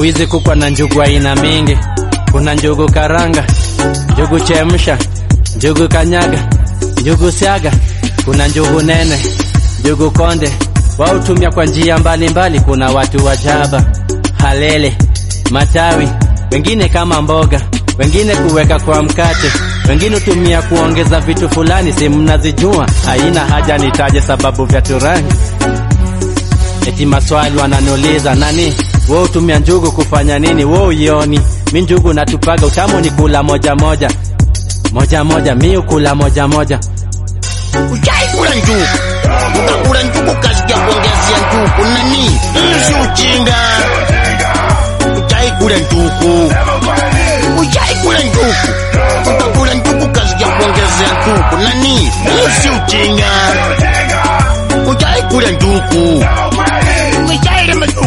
Kuizi kukwa na njugu aina mingi. Kuna njugu karanga, njugu chemsha, njugu kanyaga, njugu siaga, kuna njugu nene, njugu konde. Wao tumia kwa njia mbalimbali. Kuna watu wajaba, halele, matawi, wengine kama mboga, wengine kuweka kwa mkate, wengine tumia kuongeza vitu fulani si mnazijua. Haina haja nitaje sababu vya turangi. Eti maswali wananiuliza nani? Wewe tumia njugu kufanya nini? Wewe ioni. Mimi njugu natupaga utamu ni kula moja moja. Moja moja mimi ukula moja moja. Ujai kula njugu. Utakula njugu kazi ya kuongezea njugu nani? Si ujinga. Ujai kula njugu. Ujai kula njugu. Utakula njugu kazi ya kuongezea njugu nani? Si ujinga. Ujai kula njugu. Ujai kula njugu.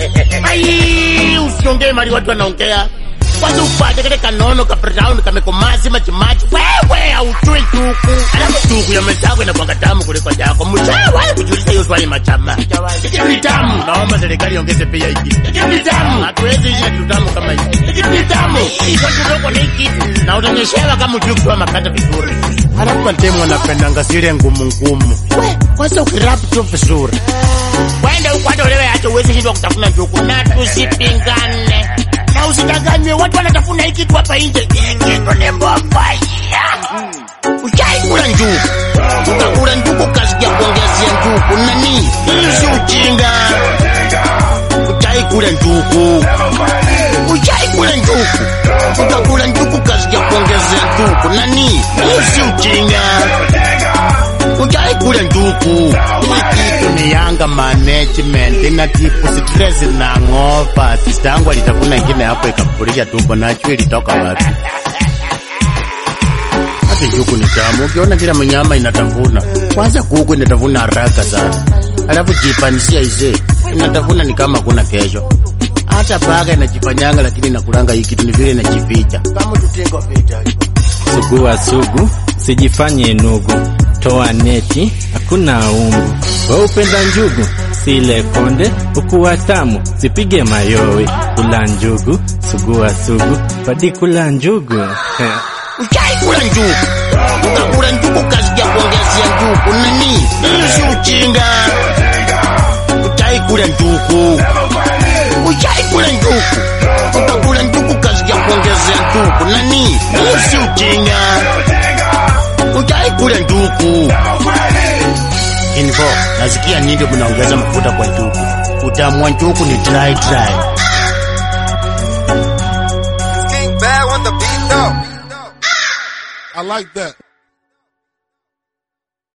Ai, usiongee mali watu wanaongea. Kwanza upate kile kanono ka brown kamekomazi majimaji. Wewe haujui njugu. Alafu njugu ya mwenzako inakuwa tamu kuliko yako. Mchawa kujulisha hiyo swali machama. Hiki ni tamu. Naomba serikali iongeze pia hiki. Hiki ni tamu. Hatuwezi ishi kitu tamu kama hiki. Hiki ni tamu. Iko kidogo na hiki. Na utanyeshewa kama njugu kwa makata vizuri. Halafu mtemo anapendanga zile ngumu ngumu. Wewe kwanza ukirap tu vizuri. Wende ukwado lewe hata uwezi shindwa kutafuna njugu. Na tusipingane. Na usidanganywe watu wanatafuna hiki tu hapa nje. Hiki ni mbaya. Ujai kula njugu. Utakula njugu kazi ya kuongezea njugu nani? Si ujinga. Ujai kula njugu. Ujai kula njugu. Utakula njugu kazi ya kuongezea njugu nani? Si ujinga. Ujai kula njugu. Hiki ni Yanga management. Ina tipu stress na ngopa. Sister yangu alitafuna ingine hapo ikapulisha tumbo na chwe ilitoka wapi? Hata njugu ni tamu. Ukiona kila mnyama inatafuna. Kwanza kuku inatafuna haraka sana. Alafu jipanisia izee. Inatafuna ni kama kuna kesho. Hata paka inajifanyanga lakini inakulanga hii kitu ni vile inajificha. Kama tutengo vita. Sugua sugu, sijifanye nugu. Toa neti, hakuna umbu. Wewe upenda njugu, sile konde, ukuwa tamu, sipige mayowe. Kula njugu, sugua sugu, padi kula njugu. Ujai kula njugu. Utakula njugu kazi ya kuongezea njugu nani? Si ujinga. Ujai kula njugu. Ujai kula njugu. Utakula njugu kazi ya kuongezea njugu nani? Si ujinga. Ujai kula njugu. Info, nasikia nini mnaongeza mafuta kwa njugu. Utamu wa njugu ni dry. King Bad on the beat though. I like that.